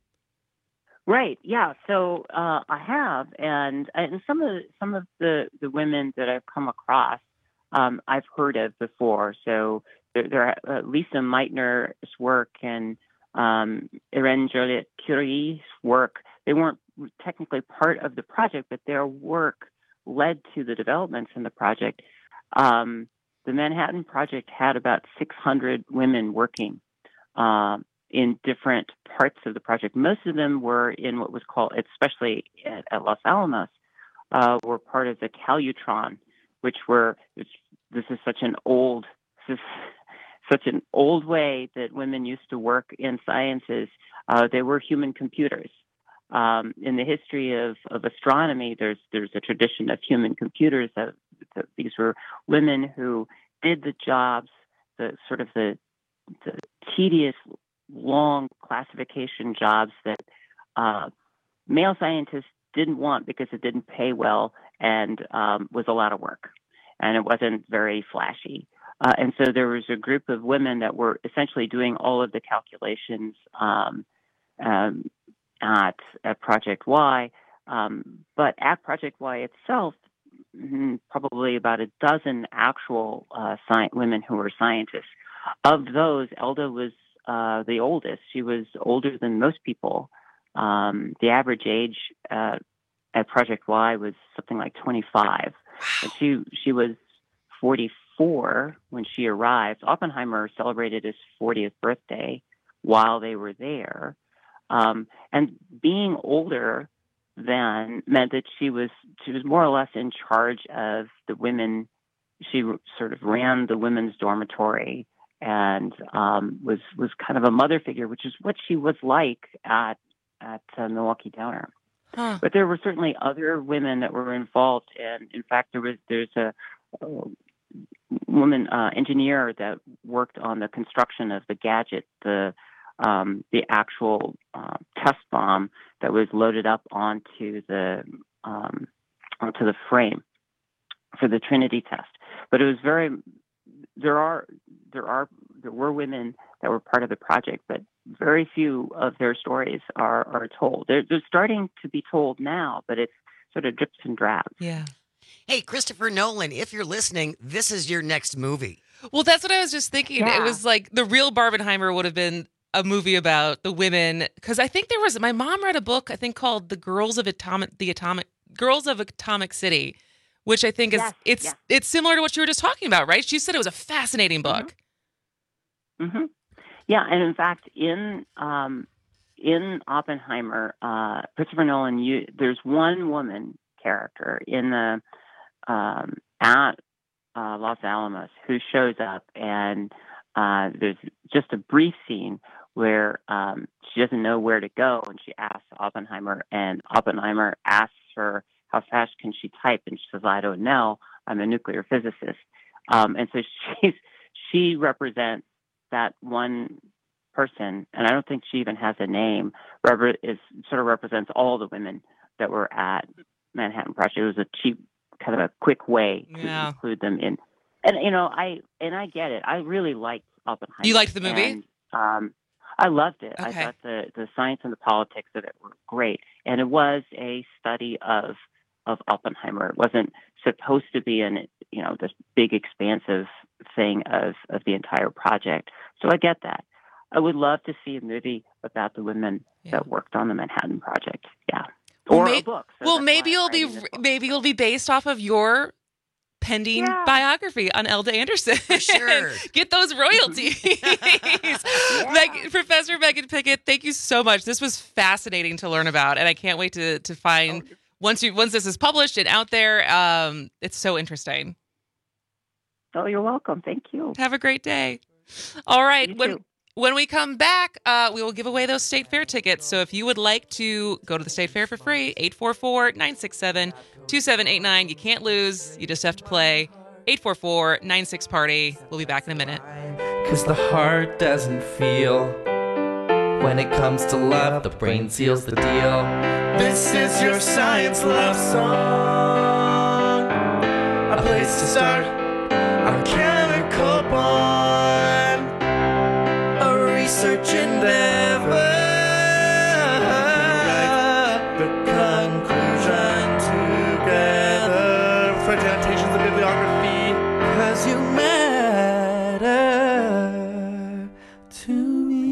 Right. Yeah. So I have, and some of the women that I've come across, I've heard of before. So there Lisa Meitner's work and Irene Joliot-Curie's work. They weren't technically part of the project, but their work led to the developments in the project. The Manhattan Project had about 600 women working in different parts of the project. Most of them were in what was called, especially at Los Alamos, were part of the Calutron, this is such an old way that women used to work in sciences. They were human computers. In the history of astronomy, there's a tradition of human computers. These were women who did the jobs, the tedious, long classification jobs that male scientists didn't want because it didn't pay well, and was a lot of work, and it wasn't very flashy. And so there was a group of women that were essentially doing all of the calculations at Project Y. But at Project Y itself, probably about a dozen actual women who were scientists. Of those, Elda was the oldest. She was older than most people. The average age at Project Y was something like 25. And she was 44 when she arrived. Oppenheimer celebrated his 40th birthday while they were there. And being older then meant that she was more or less in charge of the women. She sort of ran the women's dormitory and was kind of a mother figure, which is what she was like at Milwaukee Downer. Huh. But there were certainly other women that were involved, and in fact, there's a woman engineer that worked on the construction of the gadget, the actual test bomb that was loaded up onto the frame for the Trinity test. But it was there were women that were part of the project, but very few of their stories are told. They're starting to be told now, but it's sort of drips and drabs. Yeah. Hey, Christopher Nolan, if you're listening, this is your next movie. Well, that's what I was just thinking. Yeah. It was like the real Barbenheimer would have been a movie about the women, because I think my mom read a book I think called The Girls of Atomic City, which I think is it's similar to what you were just talking about, right? She said it was a fascinating book. Mm-hmm. Yeah, and in fact, in Oppenheimer, Christopher Nolan, there's one woman character in the at Los Alamos who shows up, and there's just a brief scene where she doesn't know where to go, and she asks Oppenheimer, and Oppenheimer asks her, how fast can she type? And she says, I don't know. I'm a nuclear physicist. And so she represents that one person, and I don't think she even has a name, sort of represents all the women that were at Manhattan Project. It was a cheap, kind of a quick way to include them in. And, I get it. I really liked Oppenheimer. You liked the movie? And, I loved it. Okay. I thought the science and the politics of it were great. And it was a study of Oppenheimer. It wasn't supposed to be this big expansive thing of the entire project. So I get that. I would love to see a movie about the women that worked on the Manhattan Project. Yeah. Or a book. So maybe it'll be based off of your pending biography on Elda Anderson. For sure. Get those royalties. Professor Megan Pickett, thank you so much. This was fascinating to learn about, and I can't wait to find once this is published and out there. It's so interesting. Oh, you're welcome. Thank you. Have a great day. All right. You too. When we come back, we will give away those State Fair tickets. So if you would like to go to the State Fair for free, 844-967-2789. You can't lose. You just have to play. 844-96-PARTY. We'll be back in a minute. 'Cause the heart doesn't feel. When it comes to love, the brain seals the deal. This is your science love song. A place to start. A chemical bond. Research endeavor. The conclusion together. With annotations of bibliography. 'Cause you matter to me.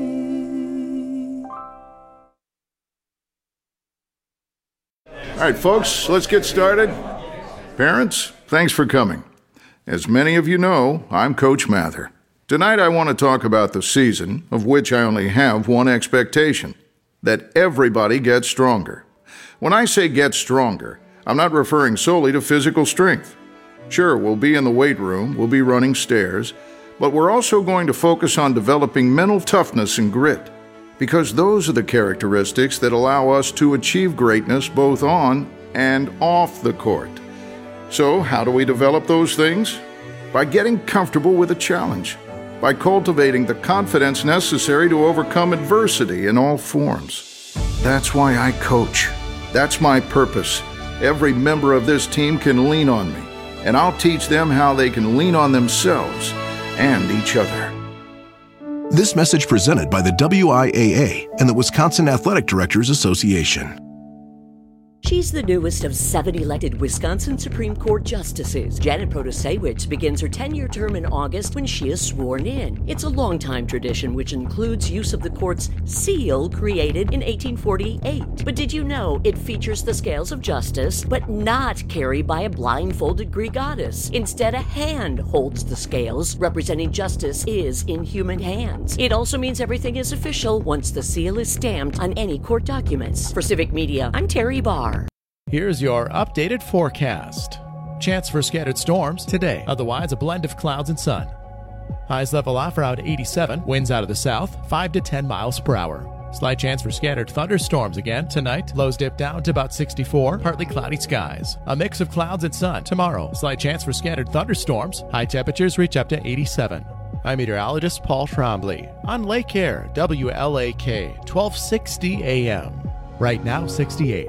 All right, folks, let's get started. Parents, thanks for coming. As many of you know, I'm Coach Mather. Tonight I want to talk about the season, of which I only have one expectation, that everybody gets stronger. When I say get stronger, I'm not referring solely to physical strength. Sure, we'll be in the weight room, we'll be running stairs, but we're also going to focus on developing mental toughness and grit, because those are the characteristics that allow us to achieve greatness both on and off the court. So, how do we develop those things? By getting comfortable with a challenge. By cultivating the confidence necessary to overcome adversity in all forms. That's why I coach. That's my purpose. every member of this team can lean on me, and I'll teach them how they can lean on themselves and each other. This message presented by the WIAA and the Wisconsin Athletic Directors Association. She's the newest of 7 elected Wisconsin Supreme Court justices. Janet Protasewicz begins her 10-year term in August when she is sworn in. It's a long-time tradition which includes use of the court's seal created in 1848. But did you know it features the scales of justice, but not carried by a blindfolded Greek goddess? Instead, a hand holds the scales, representing justice is in human hands. It also means everything is official once the seal is stamped on any court documents. For Civic Media, I'm Terry Barr. Here's your updated forecast. Chance for scattered storms today. Otherwise, a blend of clouds and sun. Highs level off around 87. Winds out of the south, 5 to 10 miles per hour. Slight chance for scattered thunderstorms again tonight. Lows dip down to about 64. Partly cloudy skies. A mix of clouds and sun tomorrow. Slight chance for scattered thunderstorms. High temperatures reach up to 87. I'm meteorologist Paul Trombley on Lake Air, WLAK, 1260 AM. Right now, 68.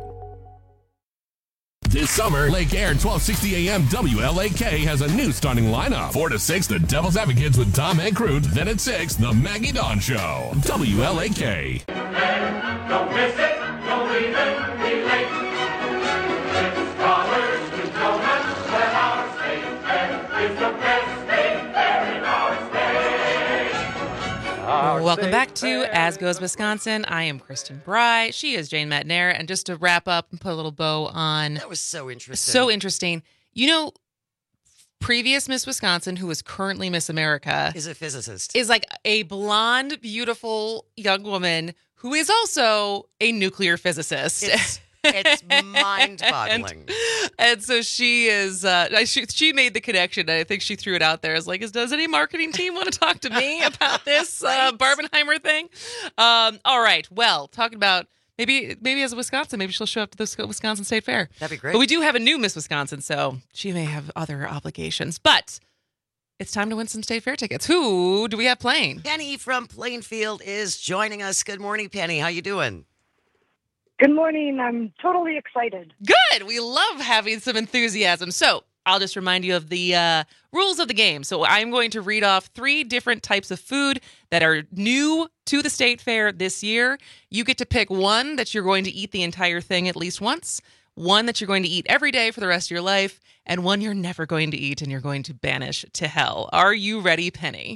This summer, Lake Air 1260 AM WLAK has a new starting lineup. 4 to 6, the Devil's Advocates with Tom and Crute. Then at 6, the Maggie Dawn Show. WLAK. Don't miss it, don't even be late. It's scholars with donuts at our state fair. It's the best state fair in our state. Welcome back to As Goes Wisconsin. I am Kristen Bry. She is Jane Matnair. And just to wrap up and put a little bow on. That was so interesting. So interesting. You know, previous Miss Wisconsin, who is currently Miss America, is a physicist. Is like a blonde, beautiful young woman who is also a nuclear physicist. It's mind-boggling. And so she is, she made the connection, and I think she threw it out there as like, does any marketing team want to talk to me about this Barbenheimer thing? All right. Well, talking about maybe as a Wisconsin, maybe she'll show up to the Wisconsin State Fair. That'd be great. But we do have a new Miss Wisconsin, so she may have other obligations. But it's time to win some State Fair tickets. Who do we have playing? Penny from Plainfield is joining us. Good morning, Penny. How you doing? Good morning. I'm totally excited. Good. We love having some enthusiasm. So I'll just remind you of the rules of the game. So I'm going to read off 3 different types of food that are new to the State Fair this year. You get to pick one that you're going to eat the entire thing at least once, one that you're going to eat every day for the rest of your life, and one you're never going to eat and you're going to banish to hell. Are you ready, Penny?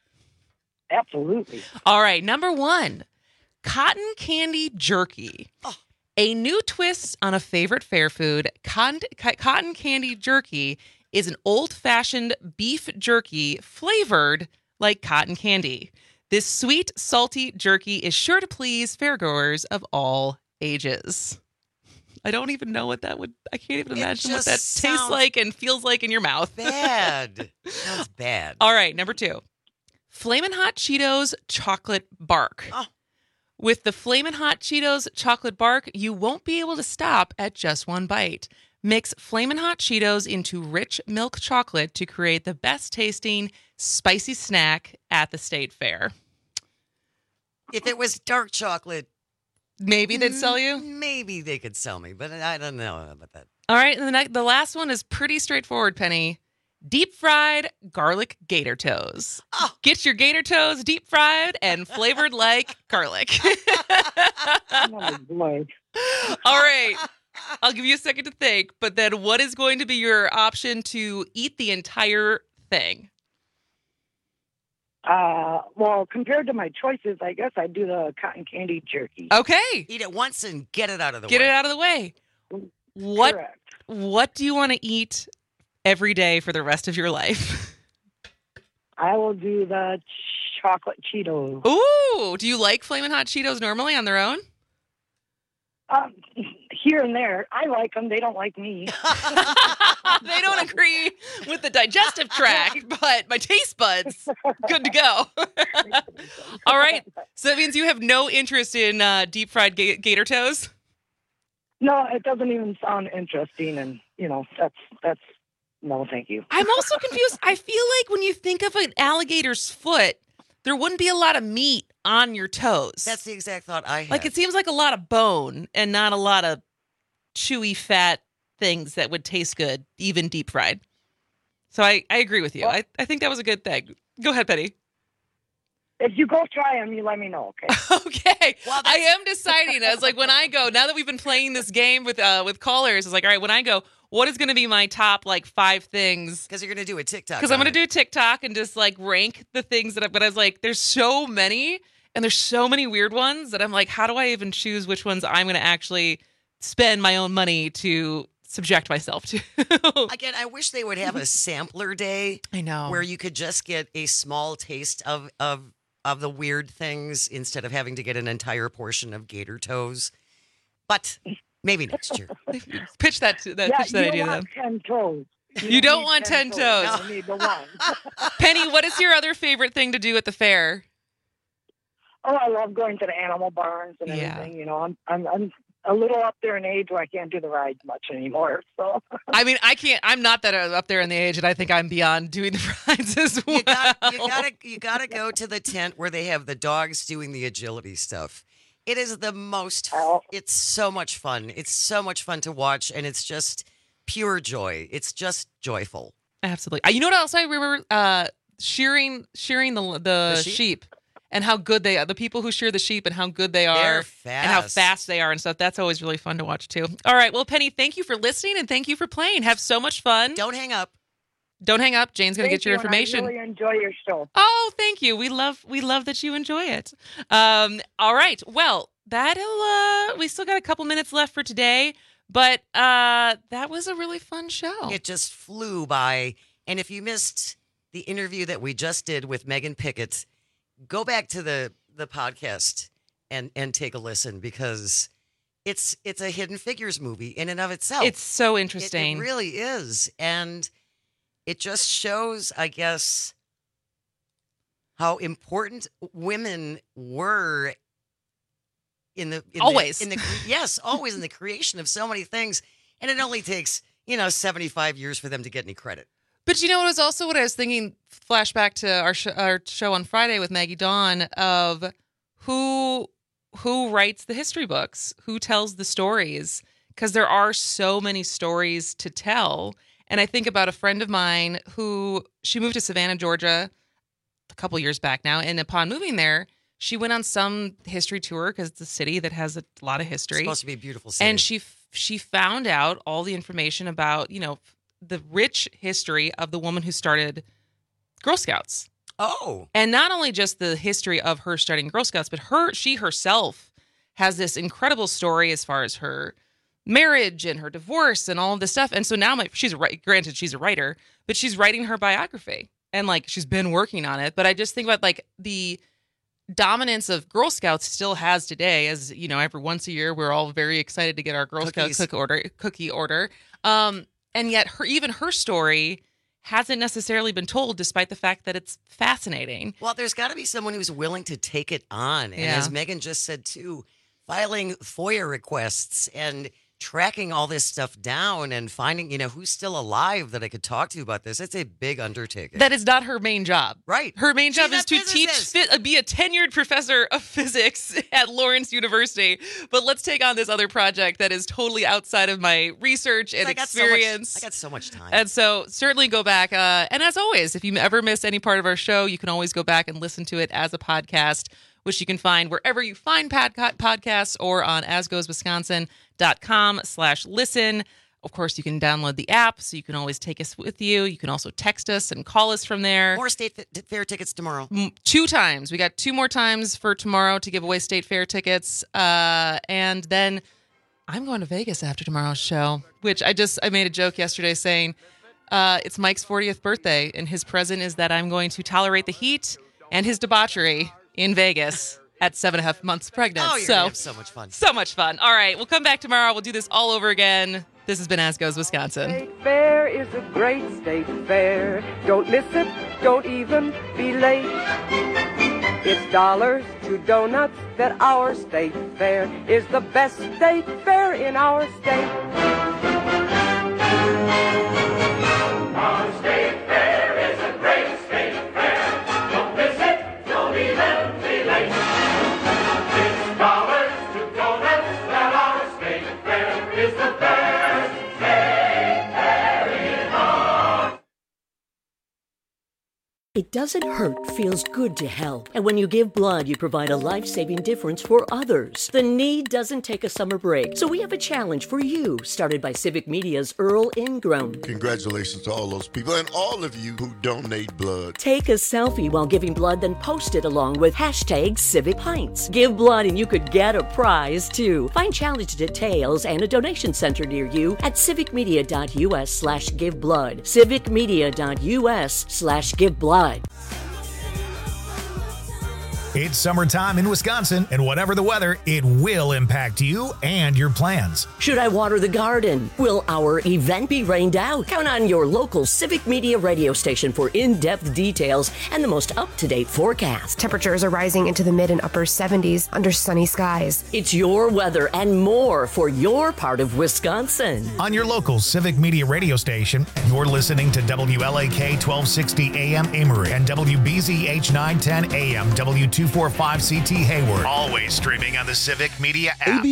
Absolutely. All right. Number 1. Cotton candy jerky. Oh. A new twist on a favorite fair food. Cotton candy jerky is an old-fashioned beef jerky flavored like cotton candy. This sweet, salty jerky is sure to please fairgoers of all ages. I don't even know what that would... I can't even imagine what that tastes like and feels like in your mouth. Bad. Sounds bad. All right, number 2. Flamin' Hot Cheetos chocolate bark. Oh. With the Flamin' Hot Cheetos chocolate bark, you won't be able to stop at just one bite. Mix Flamin' Hot Cheetos into rich milk chocolate to create the best tasting spicy snack at the State Fair. If it was dark chocolate, maybe they'd sell you? Maybe they could sell me, but I don't know about that. All right, and the last one is pretty straightforward, Penny. Deep fried garlic gator toes. Oh. Get your gator toes deep fried and flavored like garlic. Oh, boy. All right. I'll give you a second to think, but then what is going to be your option to eat the entire thing? Well, compared to my choices, I guess I'd do the cotton candy jerky. Okay. Eat it once and get it out of the way. Get it out of the way. Correct. What do you want to eat every day for the rest of your life? I will do the chocolate Cheetos. Ooh, do you like Flamin' Hot Cheetos normally on their own? Here and there. I like them. They don't like me. They don't agree with the digestive tract, but my taste buds, good to go. All right. So that means you have no interest in deep fried gator toes? No, it doesn't even sound interesting. And, that's no, thank you. I'm also confused. I feel like when you think of an alligator's foot, there wouldn't be a lot of meat on your toes. That's the exact thought I had. Like, it seems like a lot of bone and not a lot of chewy, fat things that would taste good, even deep fried. So I agree with you. I think that was a good thing. Go ahead, Penny. If you go try them, you let me know, okay? Okay. Well, I am deciding. I was like, when I go, now that we've been playing this game with callers, it's like, all right, when I go, what is going to be my top 5 things? Because you're going to do a TikTok. Because I'm going to do a TikTok and just rank the things that but I was like, there's so many and there's so many weird ones that I'm like, how do I even choose which ones I'm going to actually spend my own money to subject myself to? Again, I wish they would have a sampler day. I know. Where you could just get a small taste of the weird things instead of having to get an entire portion of gator toes. But maybe next year. Pitch that idea then. 10 toes. You don't want 10 toes. You need the one. Penny, what is your other favorite thing to do at the fair? Oh, I love going to the animal barns and everything. You know, I'm a little up there in age where I can't do the rides much anymore. So I mean, I can't. I'm not that up there in the age, and I think I'm beyond doing the rides as well. You gotta go to the tent where they have the dogs doing the agility stuff. It is the most. It's so much fun. It's so much fun to watch, and it's just pure joy. It's just joyful. Absolutely. You know what else I remember? Shearing the sheep. And how good they are. The people who shear the sheep and how good they are. They're fast. And how fast they are and stuff. That's always really fun to watch, too. All right. Well, Penny, thank you for listening and thank you for playing. Have so much fun. Don't hang up. Don't hang up. Jane's going to get your information. I really enjoy your show. Oh, thank you. We love that you enjoy it. All right. Well, we still got a couple minutes left for today. But that was a really fun show. It just flew by. And if you missed the interview that we just did with Megan Pickett, go back to the podcast and take a listen because it's a Hidden Figures movie in and of itself. It's so interesting. It really is. And it just shows, I guess, how important women were always in the creation of so many things. And it only takes, 75 years for them to get any credit. But you know what was also what I was thinking, flashback to our show on Friday with Maggie Dawn, of who writes the history books, who tells the stories, because there are so many stories to tell. And I think about a friend of mine she moved to Savannah, Georgia a couple years back now. And upon moving there, she went on some history tour because it's a city that has a lot of history. It's supposed to be a beautiful city. And she found out all the information about, the rich history of the woman who started Girl Scouts. Oh. And not only just the history of her starting Girl Scouts, but she herself has this incredible story as far as her marriage and her divorce and all of this stuff. And so now granted she's a writer, but she's writing her biography and she's been working on it. But I just think about the dominance of Girl Scouts still has today, as every once a year, we're all very excited to get our Girl Scout cookie order. And yet her story hasn't necessarily been told, despite the fact that it's fascinating. Well, there's got to be someone who's willing to take it on. And as Megan just said, too, filing FOIA requests and tracking all this stuff down and finding, who's still alive that I could talk to about this. It's a big undertaking. That is not her main job. Right. Her main job is to be a tenured professor of physics at Lawrence University. But let's take on this other project that is totally outside of my research and experience. I got so much time. And so certainly go back. And as always, if you ever miss any part of our show, you can always go back and listen to it as a podcast, which you can find wherever you find podcasts or on asgoeswisconsin.com/listen. Of course, you can download the app, so you can always take us with you. You can also text us and call us from there. More State Fair tickets tomorrow. 2 times. We got 2 more times for tomorrow to give away State Fair tickets. And then I'm going to Vegas after tomorrow's show, which I made a joke yesterday saying it's Mike's 40th birthday, and his present is that I'm going to tolerate the heat and his debauchery in Vegas at 7.5 months pregnant. Oh, you're going to have so much fun. So much fun. All right, we'll come back tomorrow. We'll do this all over again. This has been As Goes Wisconsin. State Fair is a great state fair. Don't miss it. Don't even be late. It's dollars to donuts that our state fair is the best state fair in our state. Our state fair is a great state fair. Don't miss it. Don't even be late. It's dollars to donuts that our state fair is the best state It doesn't hurt, feels good to help. And when you give blood, you provide a life-saving difference for others. The need doesn't take a summer break. So we have a challenge for you, started by Civic Media's Earl Ingram. Congratulations to all those people and all of you who donate blood. Take a selfie while giving blood, then post it along with hashtag Civic Pints. Give blood and you could get a prize too. Find challenge details and a donation center near you at civicmedia.us/giveblood. civicmedia.us/giveblood. It's summertime in Wisconsin, and whatever the weather, it will impact you and your plans. Should I water the garden? Will our event be rained out? Count on your local Civic Media radio station for in-depth details and the most up-to-date forecast. Temperatures are rising into the mid and upper 70s under sunny skies. It's your weather and more for your part of Wisconsin. On your local Civic Media radio station, you're listening to WLAK 1260 AM Amory and WBZH 910 AM W245CT Hayward. Always streaming on the Civic Media app.